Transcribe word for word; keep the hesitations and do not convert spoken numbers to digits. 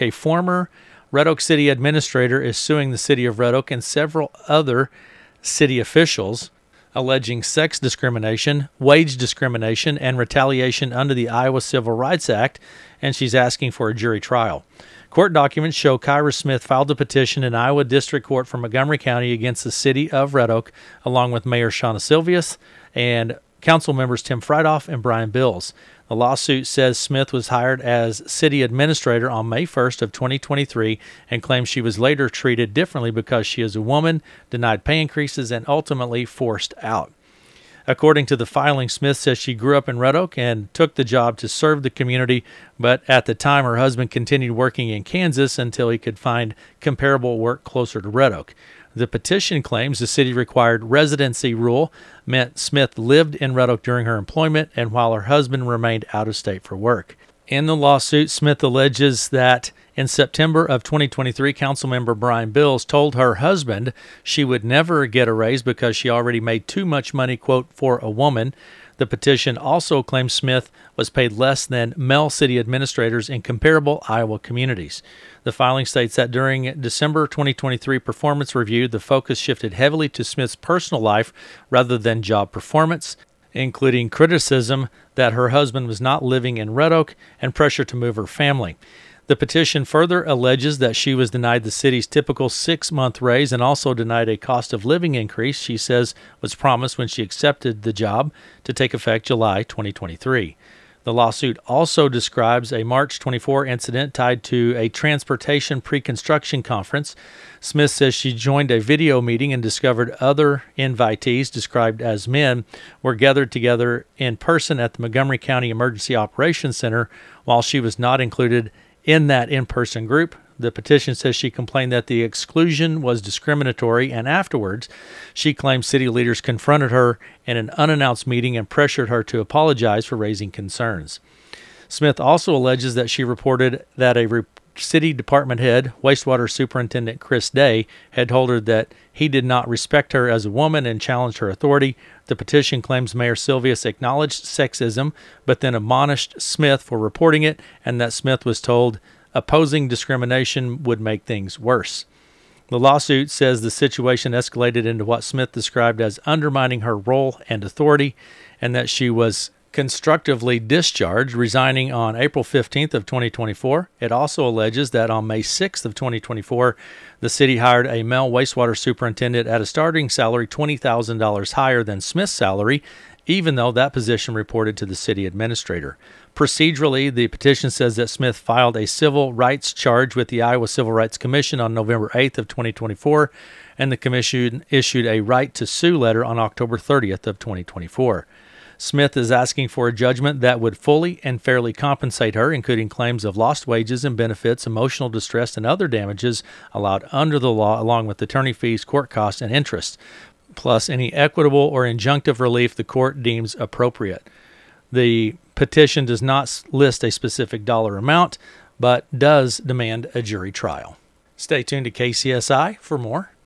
A former Red Oak City administrator is suing the city of Red Oak and several other city officials, alleging sex discrimination, wage discrimination, and retaliation under the Iowa Civil Rights Act, and she's asking for a jury trial. Court documents show Kyra Smith filed a petition in Iowa District Court for Montgomery County against the city of Red Oak, along with Mayor Shauna Silvius and council members Tim Freidoff and Brian Bills. The lawsuit says Smith was hired as city administrator on May first of twenty twenty-three and claims she was later treated differently because she is a woman, denied pay increases, and ultimately forced out. According to the filing, Smith says she grew up in Red Oak and took the job to serve the community, but at the time her husband continued working in Kansas until he could find comparable work closer to Red Oak. The petition claims the city-required residency rule meant Smith lived in Red Oak during her employment and while her husband remained out of state for work. In the lawsuit, Smith alleges that in September of twenty twenty-three, Councilmember Brian Bills told her husband she would never get a raise because she already made too much money, quote, for a woman. The petition also claims Smith was paid less than male city administrators in comparable Iowa communities. The filing states that during December twenty twenty-three performance review, the focus shifted heavily to Smith's personal life rather than job performance, including criticism that her husband was not living in Red Oak and pressure to move her family. The petition further alleges that she was denied the city's typical six-month raise and also denied a cost of living increase she says was promised when she accepted the job to take effect July twenty twenty-three. The lawsuit also describes a March twenty-fourth incident tied to a transportation pre-construction conference. Smith says she joined a video meeting and discovered other invitees, described as men, were gathered together in person at the Montgomery County Emergency Operations Center while she was not included in that in-person group. The petition says she complained that the exclusion was discriminatory, and afterwards, she claims city leaders confronted her in an unannounced meeting and pressured her to apologize for raising concerns. Smith also alleges that she reported that a re- city department head, wastewater superintendent Chris Day, had told her that he did not respect her as a woman and challenged her authority. The petition claims Mayor Silvius acknowledged sexism, but then admonished Smith for reporting it, and that Smith was told opposing discrimination would make things worse. The lawsuit says the situation escalated into what Smith described as undermining her role and authority, and that she was constructively discharged, resigning on April fifteenth of twenty twenty-four. It also alleges that on May sixth of twenty twenty-four, the city hired a male wastewater superintendent at a starting salary twenty thousand dollars higher than Smith's salary, even though that position reported to the city administrator. Procedurally, the petition says that Smith filed a civil rights charge with the Iowa Civil Rights Commission on November eighth of twenty twenty-four, and the commission issued a right to sue letter on October thirtieth of twenty twenty-four. Smith is asking for a judgment that would fully and fairly compensate her, including claims of lost wages and benefits, emotional distress, and other damages allowed under the law, along with attorney fees, court costs, and interest, plus any equitable or injunctive relief the court deems appropriate. The petition does not list a specific dollar amount, but does demand a jury trial. Stay tuned to K C S I for more.